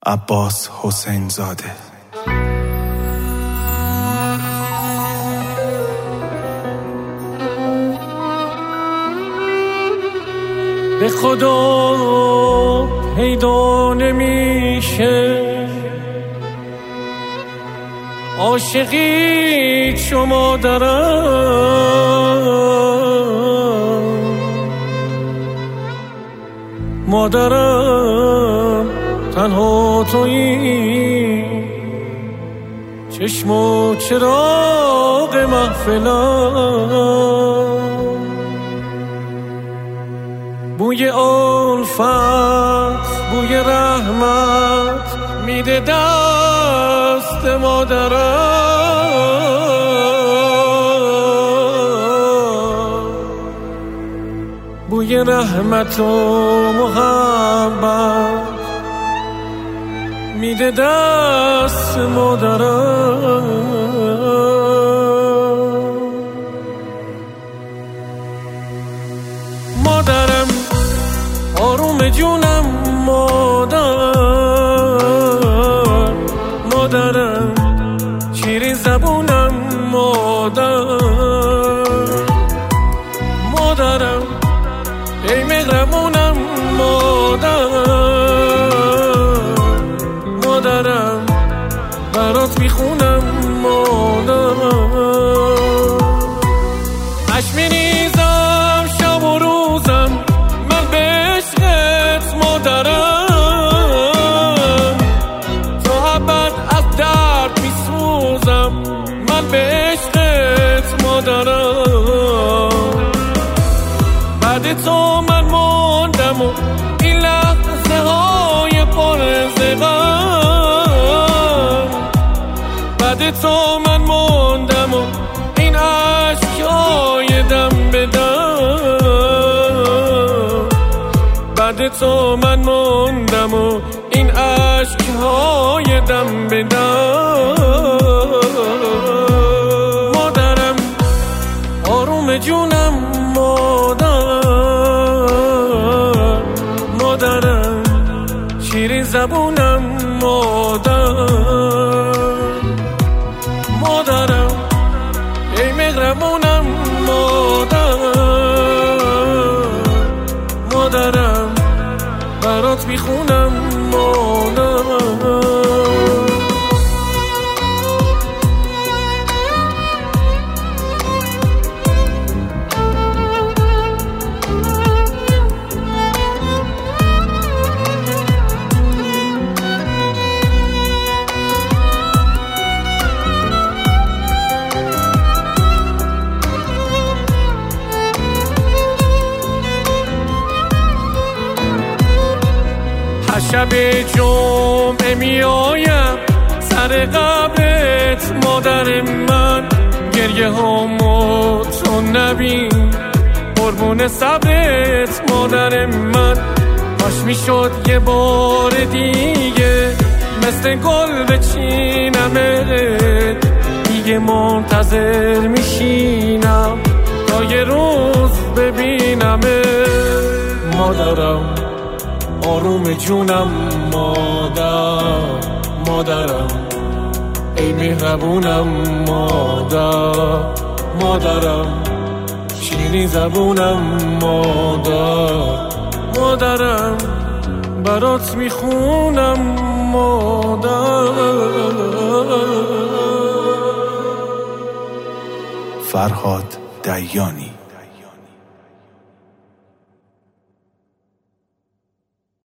عباس حسین زاده. به خدا پیدا نمیشه عاشقی شما مادرم تنها تویی، چشم و چراغ محفلم، بوی الفت بوی رحمت میده دست مادرم، بوی رحمت و محبت میده دست مادرم. مادرم آروم جونم، مادرم شیرین زبونم، مادرم ای مهربونم، مادرم برات میخونم، عشق میریزم شب و روزم من به عشقت مادرم، تا ابد از درد میسوزم من به عشقت مادرم. بعد تو من موندم و این لحظه های پر غم، بعد تو من موندم و این عشقای دم به دم، بعد تو من موندم و این عشقای دم به دم. مادرم آروم جونم، مادرم شیرین زبونم، مادرم ای مهربونم، مادرم برات میخونم، شب جمعه میایم سر قبرت مادر من، گریه هامو تو نبین قربون صبرت مادر من. کاش میشد یه بار دیگه مثل گل بچینمت، دیگه منتظر میشینم تا یه روز ببینمت. مادرم آروم جونم، مادرم ای مهربونم، مادرم شیرین زبونم، مادرم برات میخونم، فرهاد دیانی.